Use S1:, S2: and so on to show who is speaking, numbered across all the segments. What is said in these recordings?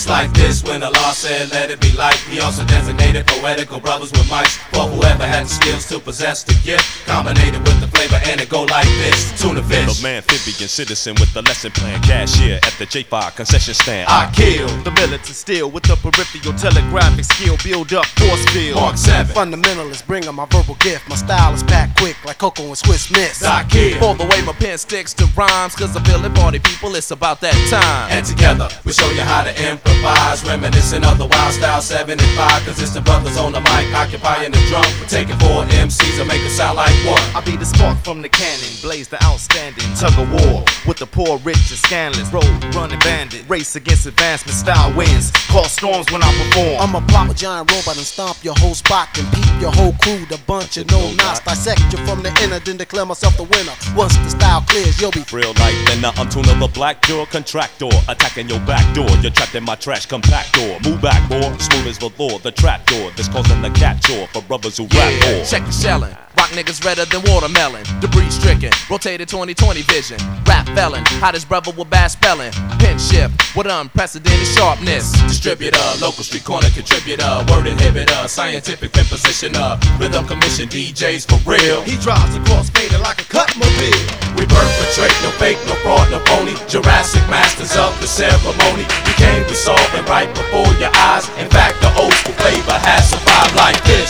S1: It's like this when Allah said let it be light. He also designated poetical brothers with mics for whoever had the skills to possess the gift, combinated with the flavor, and it go like this. Tuna fish,
S2: the amphibian citizen with the lesson plan, cashier at the J5 concession stand.
S1: I kill
S3: the militant steel with the peripheral telegraphic skill, build up force field.
S1: Mark 7,
S4: Fundamentalist, bringing my verbal gift. My style is packed quick like Cocoa and Swiss Miss.
S1: I kill.
S5: For the way my pen sticks to rhymes, cause I feel it, party people, it's about that time.
S1: And together we show you how to improvise, reminiscent of the Wild Style 75. Cause it's the brothers on the mic occupying the drum. We're taking 4 MCs and make it sound like one.
S3: I be the spark from the cannon, blaze the outstanding tug of war with the poor, rich, and scandalous. Road running bandit, race against advancement, style wins. Call storms when I perform.
S4: I'ma plot with giant robot and stomp your whole spot and peep your whole crew. The bunch of no knots, dissect you from the inner, then declare myself the winner. Once the style clears, you'll be
S2: Real life, then I'm Tuna the Black Door Contractor, attacking your back door. You're trapped in my trash compactor. Move back, boy, smooth as the law. The trap door that's causing the capture for brothers who rap more.
S5: Check the shelling. Rock niggas redder than watermelon. Debris stricken, rotated 20/20 vision. Rap felon, hottest brother with bad spelling. Pen shift with unprecedented sharpness.
S1: Distributor, local street corner contributor, word inhibitor, scientific pin positioner, rhythm commission DJs for real.
S3: He drives across faded like a Cutmobile.
S1: We perpetrate no fake, no fraud, no phony. Jurassic masters of the ceremony. We came, we saw it right before your eyes. In fact, the old school flavor has survived like this.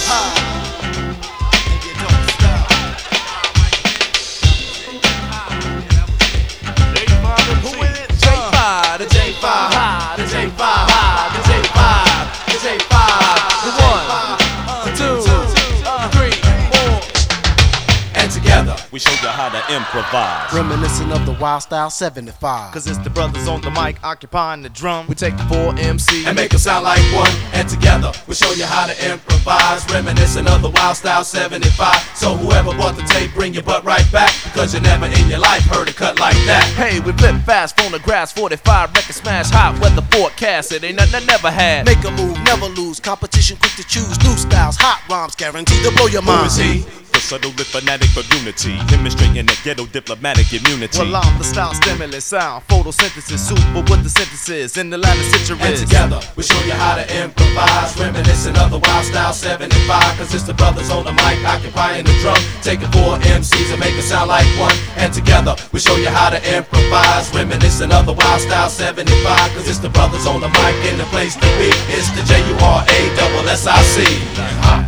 S5: The J5, the J5, the J5, the J5, the 1, 2, 3, 4.
S1: And together
S2: We show you how to improvise.
S4: reminiscent of the Wild Style 75.
S3: Cause it's the brothers on the mic occupying the drum.
S5: We take the 4 MCs
S1: and make them sound like one. And together we show you how to improvise, reminiscent of the Wild Style 75. So whoever bought the tape, bring your butt right back, because you never in your life heard a cut like that.
S5: Hey, we flip fast, phonographs, 45, record smash, hot weather forecast. It ain't nothing I never had.
S4: Make a move, never lose. Competition quick to choose. New styles, hot rhymes, guaranteed to blow your
S1: Who
S4: mind.
S1: is he?
S2: The subtle lit fanatic of unity, demonstrating the ghetto diplomatic immunity.
S3: Well, I'm the style stimulus sound, photosynthesis, super with the synthesis in the line of
S1: And
S3: citrus.
S1: together we show you how to improvise, reminiscent of the Wild Style 75. Cause it's the brothers on the mic occupying the drum, taking 4 MCs and make it sound like one. And together we show you how to improvise, reminiscent of the Wild Style 75. Cause it's the brothers on the mic in the place to be. It's the JURASSIC.